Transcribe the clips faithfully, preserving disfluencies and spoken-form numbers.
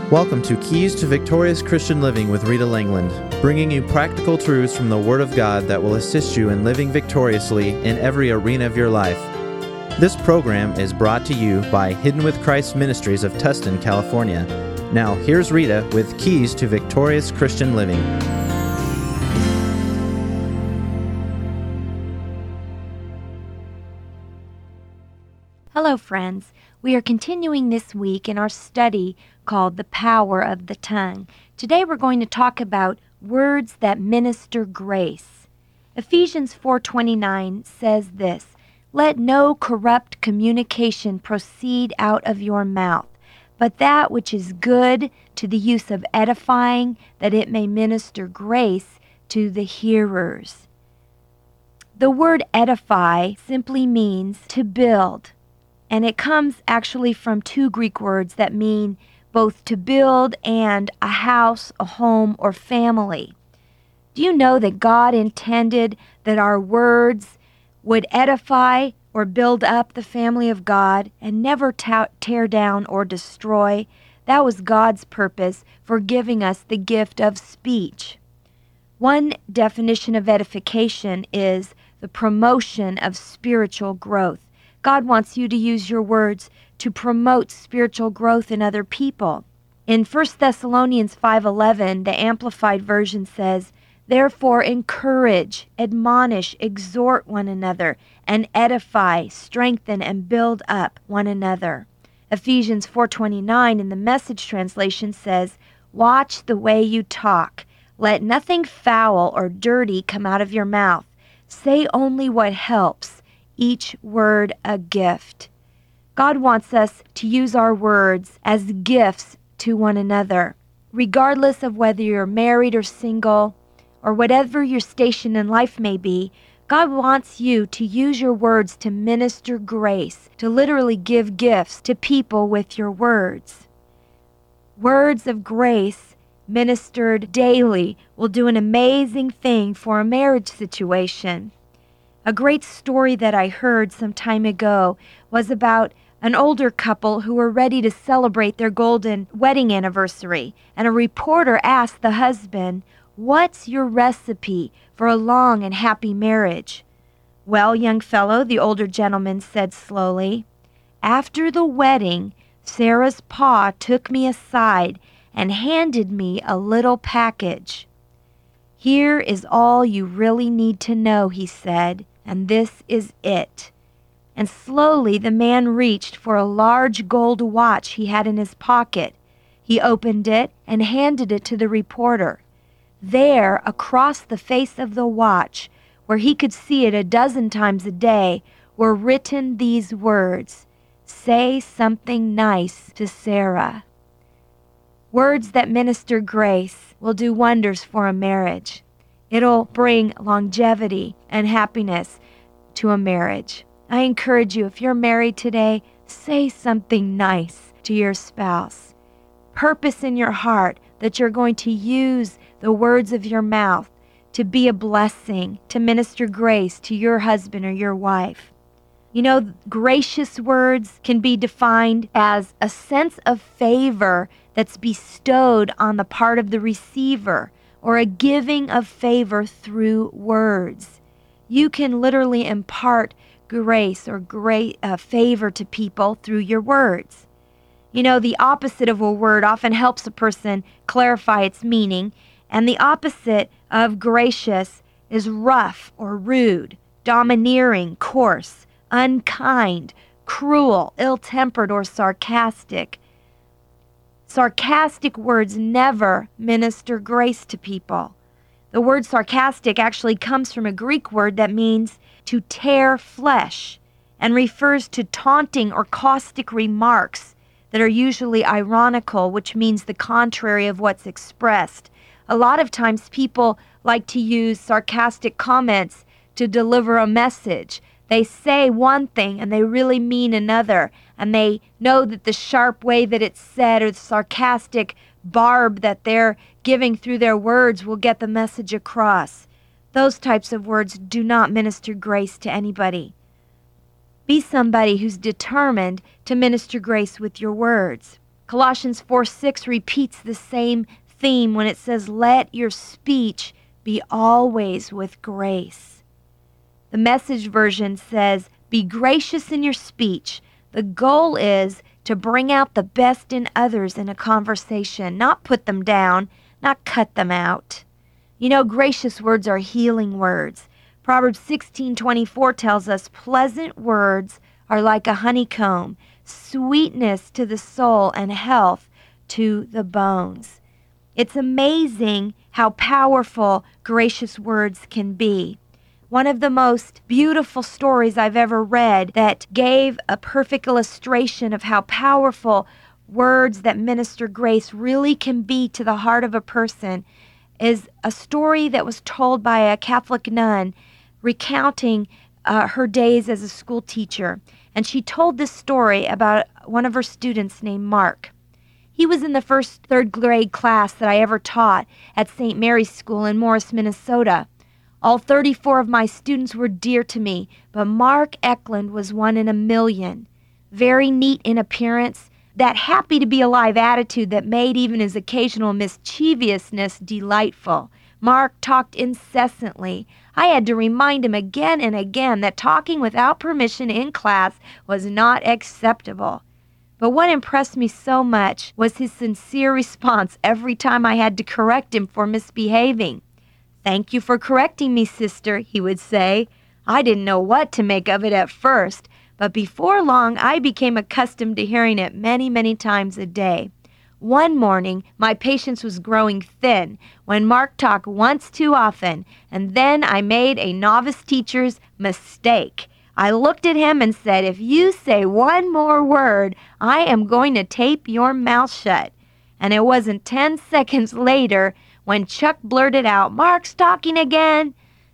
Welcome to Keys to Victorious Christian Living with Rita Langland, bringing you practical truths from the Word of God that will assist you in living victoriously in every arena of your life. This program is brought to you by Hidden with Christ Ministries of Tustin, California. Now, here's Rita with Keys to Victorious Christian Living. Hello, friends. We are continuing this week in our study called The Power of the Tongue. Today we're going to talk about words that minister grace. Ephesians four twenty-nine says this, "Let no corrupt communication proceed out of your mouth, but that which is good to the use of edifying, that it may minister grace to the hearers." The word edify simply means to build. And it comes actually from two Greek words that mean both to build and a house, a home, or family. Do you know that God intended that our words would edify or build up the family of God and never ta- tear down or destroy? That was God's purpose for giving us the gift of speech. One definition of edification is the promotion of spiritual growth. God wants you to use your words to promote spiritual growth in other people. In First Thessalonians five eleven, the Amplified Version says, "Therefore encourage, admonish, exhort one another, and edify, strengthen, and build up one another." Ephesians four twenty-nine in the Message translation says, "Watch the way you talk. Let nothing foul or dirty come out of your mouth. Say only what helps, each word a gift." God wants us to use our words as gifts to one another. Regardless of whether you're married or single, or whatever your station in life may be, God wants you to use your words to minister grace, to literally give gifts to people with your words. Words of grace ministered daily will do an amazing thing for a marriage situation. A great story that I heard some time ago was about an older couple who were ready to celebrate their golden wedding anniversary, and a reporter asked the husband, "What's your recipe for a long and happy marriage?" "Well, young fellow," the older gentleman said slowly, "after the wedding, Sarah's pa took me aside and handed me a little package. 'Here is all you really need to know,' he said, 'and this is it.'" And slowly the man reached for a large gold watch he had in his pocket. He opened it and handed it to the reporter. There, across the face of the watch, where he could see it a dozen times a day, were written these words, "Say something nice to Sarah." Words that minister grace will do wonders for a marriage. It'll bring longevity and happiness to a marriage. I encourage you, if you're married today, say something nice to your spouse. Purpose in your heart that you're going to use the words of your mouth to be a blessing, to minister grace to your husband or your wife. You know, gracious words can be defined as a sense of favor that's bestowed on the part of the receiver, or a giving of favor through words. You can literally impart grace or great uh, favor to people through your words. You know, the opposite of a word often helps a person clarify its meaning, and the opposite of gracious is rough or rude, domineering, coarse, unkind, cruel, ill-tempered, or sarcastic. Sarcastic words never minister grace to people. The word sarcastic actually comes from a Greek word that means to tear flesh and refers to taunting or caustic remarks that are usually ironical, which means the contrary of what's expressed. A lot of times people like to use sarcastic comments to deliver a message. They say one thing and they really mean another, and they know that the sharp way that it's said or the sarcastic barb that they're giving through their words will get the message across. Those types of words do not minister grace to anybody. Be somebody who's determined to minister grace with your words. Colossians four six repeats the same theme when it says, "Let your speech be always with grace." The Message version says, "Be gracious in your speech." The goal is to bring out the best in others in a conversation, not put them down, not cut them out. You know, gracious words are healing words. Proverbs sixteen twenty-four tells us, "Pleasant words are like a honeycomb, sweetness to the soul and health to the bones." It's amazing how powerful gracious words can be. One of the most beautiful stories I've ever read that gave a perfect illustration of how powerful words that minister grace really can be to the heart of a person is a story that was told by a Catholic nun recounting uh, her days as a school teacher. And she told this story about one of her students named Mark. He was in the first third grade class that I ever taught at Saint Mary's School in Morris, Minnesota. All thirty-four of my students were dear to me, but Mark Eklund was one in a million. Very neat in appearance, that happy to be alive attitude that made even his occasional mischievousness delightful. Mark talked incessantly. I had to remind him again and again that talking without permission in class was not acceptable. But what impressed me so much was his sincere response every time I had to correct him for misbehaving. "Thank you for correcting me, sister," he would say. I didn't know what to make of it at first, but before long I became accustomed to hearing it many, many times a day. One morning, my patience was growing thin when Mark talked once too often, and then I made a novice teacher's mistake. I looked at him and said, "If you say one more word, I am going to tape your mouth shut." And it wasn't ten seconds later when Chuck blurted out, "Mark's talking again."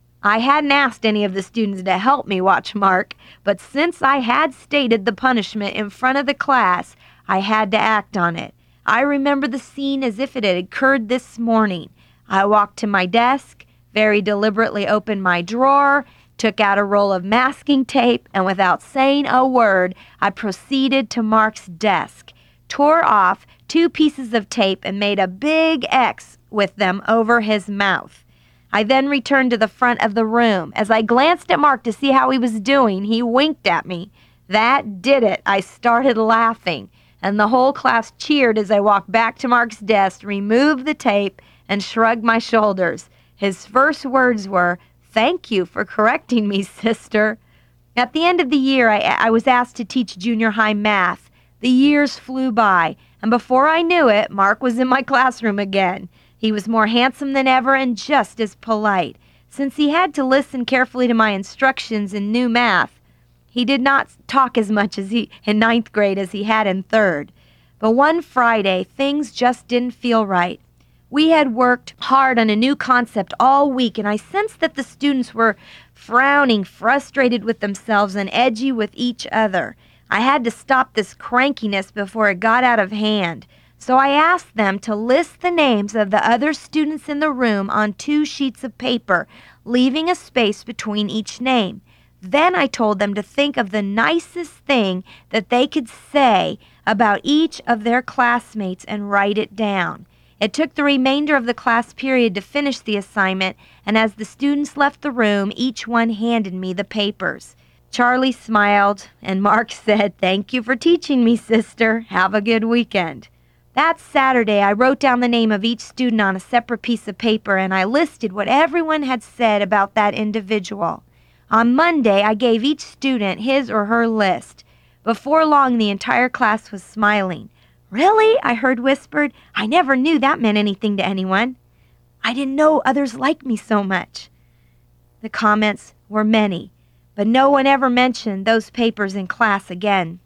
I hadn't asked any of the students to help me watch Mark, but since I had stated the punishment in front of the class, I had to act on it. I remember the scene as if it had occurred this morning. I walked to my desk, very deliberately opened my drawer, took out a roll of masking tape, and without saying a word, I proceeded to Mark's desk, tore off two pieces of tape, and made a big X with them over his mouth. I then returned to the front of the room. As I glanced at Mark to see how he was doing, he winked at me. That did it. I started laughing, and the whole class cheered as I walked back to Mark's desk, removed the tape, and shrugged my shoulders. His first words were, "Thank you for correcting me, sister." At the end of the year, I, I was asked to teach junior high math. The years flew by, and before I knew it, Mark was in my classroom again. He was more handsome than ever and just as polite. Since he had to listen carefully to my instructions in new math, he did not talk as much as he in ninth grade as he had in third. But one Friday, things just didn't feel right. We had worked hard on a new concept all week, and I sensed that the students were frowning, frustrated with themselves, and edgy with each other. I had to stop this crankiness before it got out of hand. So I asked them to list the names of the other students in the room on two sheets of paper, leaving a space between each name. Then I told them to think of the nicest thing that they could say about each of their classmates and write it down. It took the remainder of the class period to finish the assignment, and as the students left the room, each one handed me the papers. Charlie smiled, and Mark said, "Thank you for teaching me, sister. Have a good weekend." That Saturday, I wrote down the name of each student on a separate piece of paper, and I listed what everyone had said about that individual. On Monday, I gave each student his or her list. Before long, the entire class was smiling. "Really?" I heard whispered. "I never knew that meant anything to anyone. I didn't know others liked me so much." The comments were many, but no one ever mentioned those papers in class again.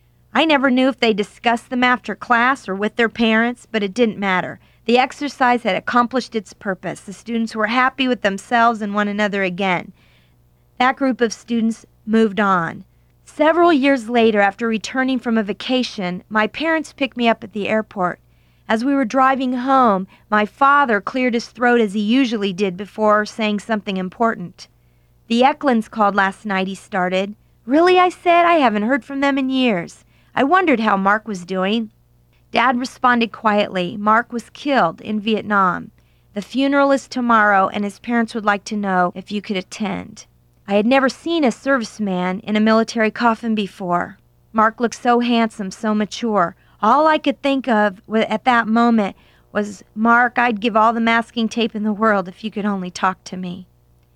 I never knew if they discussed them after class or with their parents, but it didn't matter. The exercise had accomplished its purpose. The students were happy with themselves and one another again. That group of students moved on. Several years later, after returning from a vacation, my parents picked me up at the airport. As we were driving home, my father cleared his throat as he usually did before saying something important. "The Eklunds called last night," he started. "Really?" I said. "I haven't heard from them in years." I wondered how Mark was doing. Dad responded quietly. Mark was killed in Vietnam. The funeral is tomorrow, and his parents would like to know if you could attend. I had never seen a serviceman in a military coffin before. Mark looked so handsome, so mature. All I could think of at that moment was, Mark, I'd give all the masking tape in the world if you could only talk to me.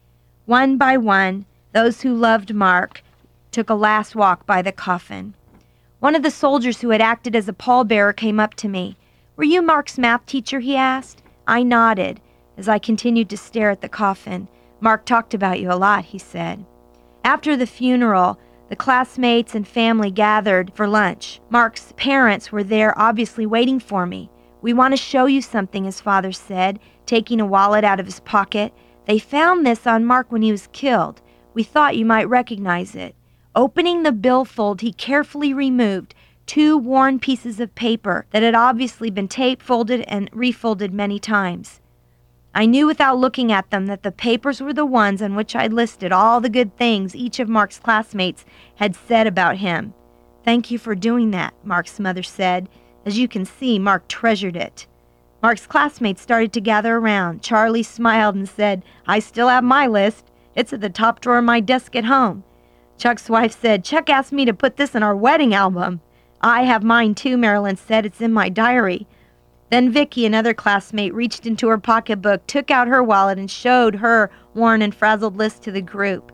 One by one, those who loved Mark took a last walk by the coffin. One of the soldiers who had acted as a pallbearer came up to me. "Were you Mark's math teacher?" he asked. I nodded as I continued to stare at the coffin. "Mark talked about you a lot," he said. After the funeral, the classmates and family gathered for lunch. Mark's parents were there, obviously waiting for me. "We want to show you something," his father said, taking a wallet out of his pocket. "They found this on Mark when he was killed. We thought you might recognize it." Opening the billfold, he carefully removed two worn pieces of paper that had obviously been tape folded and refolded many times. I knew without looking at them that the papers were the ones on which I listed all the good things each of Mark's classmates had said about him. "Thank you for doing that," Mark's mother said. As you can see, Mark treasured it. Mark's classmates started to gather around. Charlie smiled and said, "I still have my list. It's at the top drawer of my desk at home." Chuck's wife said, "Chuck asked me to put this in our wedding album." "I have mine too," Marilyn said. "It's in my diary." Then Vicky, another classmate, reached into her pocketbook, took out her wallet, and showed her worn and frazzled list to the group.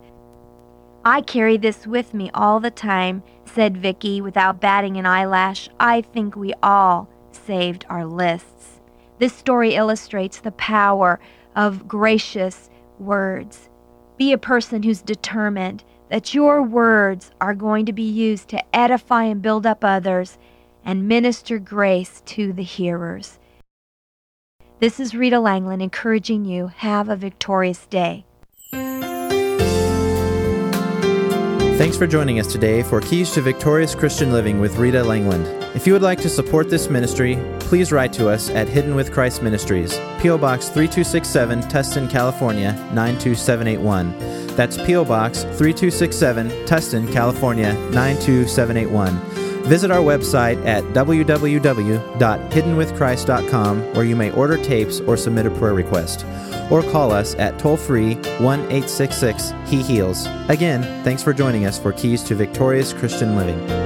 "I carry this with me all the time," said Vicky without batting an eyelash. "I think we all saved our lists." This story illustrates the power of gracious words. Be a person who's determined that your words are going to be used to edify and build up others and minister grace to the hearers. This is Rita Langland encouraging you, have a victorious day. Thanks for joining us today for Keys to Victorious Christian Living with Rita Langland. If you would like to support this ministry, please write to us at Hidden with Christ Ministries, P O Box three two six seven, Tustin, California, nine two seven eight one. That's P O Box three two six seven, Tustin, California, nine two seven eight one. Visit our website at w w w dot hidden with christ dot com, where you may order tapes or submit a prayer request. Or call us at toll-free one eight six six He Heals. Again, thanks for joining us for Keys to Victorious Christian Living.